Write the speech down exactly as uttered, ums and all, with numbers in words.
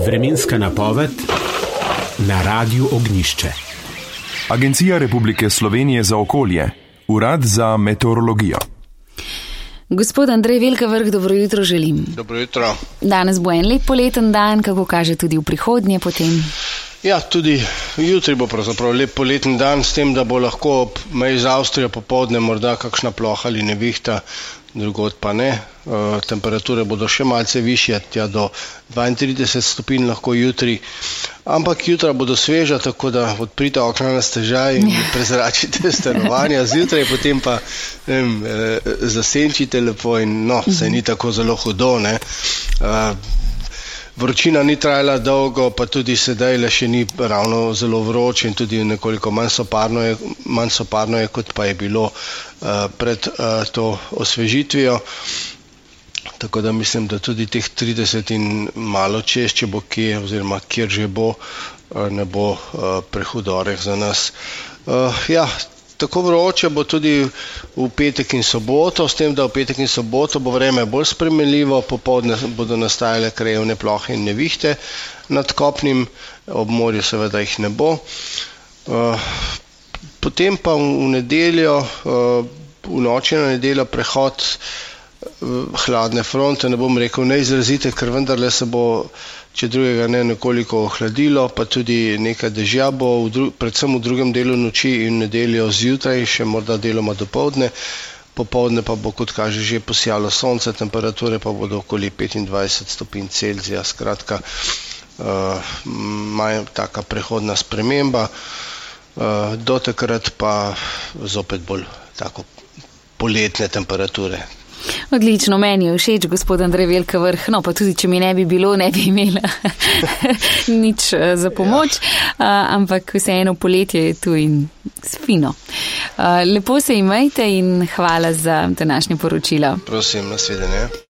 Vremenska napoved na Radiu Ognjišče. Agencija Republike Slovenije za okolje, Urad za meteorologijo. Gospod Andrej Velkavrh, dobro jutro želim. Dobro jutro. Danes bo en lep poleten dan, kako kaže tudi v prihodnje potem. Ja, tudi jutri bo pravzaprav lep poleten dan, s tem, da bo lahko ob meji z Avstrijo popoldne morda kakšna ploha ali nevihta, drugod pa ne. E, temperature bodo še malce višje, tja do dvaintrideset stopinj lahko jutri, ampak jutra bodo sveža, tako da odprite okna na stežaj in prezračite stanovanja, zjutraj potem pa ne vem, e, zasenčite lepo in no, se ni tako zelo hudo, ne. E, Vročina ni trajala dolgo, pa tudi sedaj le še ni ravno zelo vroče in tudi nekoliko manj soparno je, manj soparno je kot pa je bilo uh, pred uh, to osvežitvijo. Tako da mislim, da tudi teh trideset in malo čez, če bo kje oziroma kjer že bo, uh, ne bo uh, prehudoreh za nas. Uh, ja, Tako vroče bo tudi v petek in soboto, s tem, da v petek in soboto bo vreme bolj spremenljivo, popoldne bodo nastajale krajevne plohe in nevihte, nad kopnim ob morju seveda jih ne bo. Potem pa v nedeljo, v noči na nedeljo prehod hladne fronte, ne bom rekel neizrazite, ker vendarle se bo, če drugega ne, nekoliko ohladilo, pa tudi nekaj dežja bo, v dru- predvsem v drugem delu noči in nedeljo zjutraj, še morda deloma dopoldne, popoldne pa bo, kot kaže, že posijalo sonce, temperature pa bodo okoli petindvajset stopinj Celzija, skratka, uh, maj, taka prehodna sprememba, uh, do takrat pa zopet bolj tako poletne temperature. Odlično, meni je všeč, gospod Andrej Velkavrh, no pa tudi, če mi ne bi bilo, ne bi imela nič za pomoč, ja. Ampak vseeno poletje je tu in fino. Lepo se imejte in hvala za današnje poročilo. Prosim, nasvidenje.